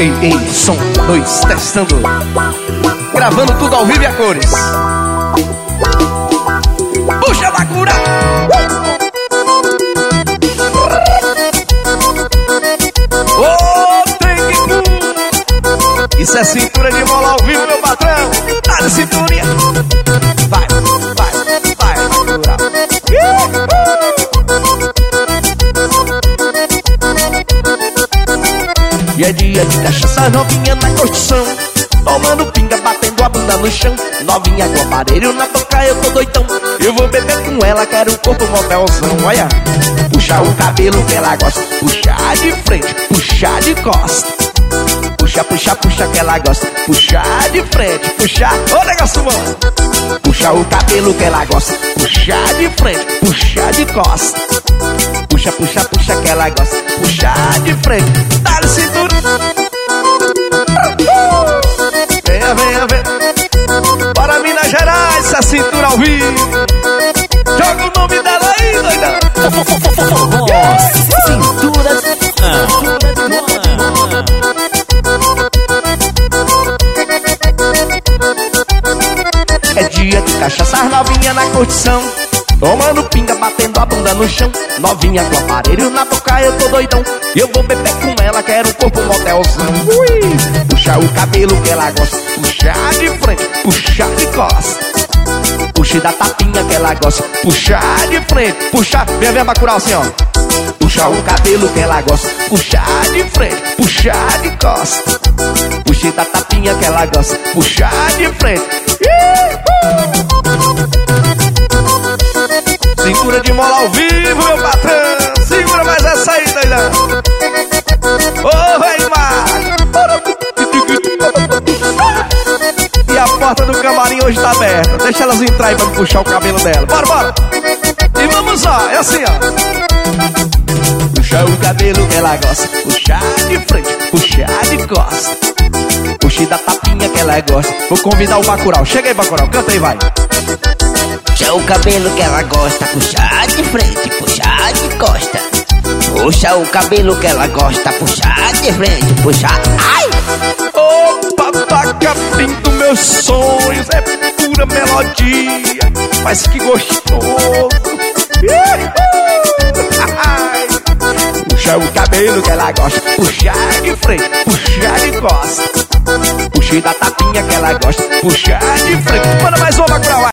Ei, som 2, testando. Gravando tudo ao vivo e a cores. Puxa, Bacurau! Ô, trem que pula! Isso é cintura de mola ao vivo, meu patrão. Tá de cinturinha. Vai, Bacurau. E é dia de cachaça novinha na construção, tomando pinga, batendo a bunda no chão. Novinha com aparelho na boca, eu tô doidão. Eu vou beber com ela, quero um corpo motelzão. Olha, puxar o cabelo que ela gosta, puxar de frente, puxar de costa. Puxa que ela gosta, puxar de frente, puxar. Ô, negócio bom! Puxa o cabelo que ela gosta, puxar de frente, puxar de costa. Puxa que ela gosta, puxar de frente. Dá-lhe cintura. Venha. Bora Minas Gerais, essa cintura ao vivo. Joga o nome dela aí, doidão. Cintura. É dia de cachaça novinha na curtição, tomando pinga, batendo a bunda no chão. Novinha com aparelho na boca, eu tô doidão. Eu vou beber com ela, quero um corpo motelzão. Puxa o cabelo que ela gosta, puxar de frente, puxar de costa. Puxa da tapinha que ela gosta, puxar de frente, puxar. Vem, Bacurau assim, ó. Puxa o cabelo que ela gosta, puxar de frente, puxar de costa. Puxa da tapinha que ela gosta, puxar de frente. Cintura de mola ao vivo, meu patrão. Segura mais essa aí, doidão. Ô, vem mais. E a porta do camarim hoje tá aberta. Deixa elas entrar aí pra puxar o cabelo dela. Bora. E vamos lá, é assim, ó. Puxa o cabelo que ela gosta, puxar de frente, puxar de costa. Puxa da tapinha que ela gosta. Vou convidar o Bacurau. Chega aí, Bacurau, canta aí, vai. Puxa o cabelo que ela gosta, puxar de frente, puxar de costa. Puxa o cabelo que ela gosta, puxar de frente, puxar. Ai! Ô, papacapim dos meus sonhos, é pura melodia, mas que gostoso. Puxa o cabelo que ela gosta, puxar de frente, puxar de costa. Puxa da tapinha que ela gosta, puxar de frente. Manda mais uma, Bacurau.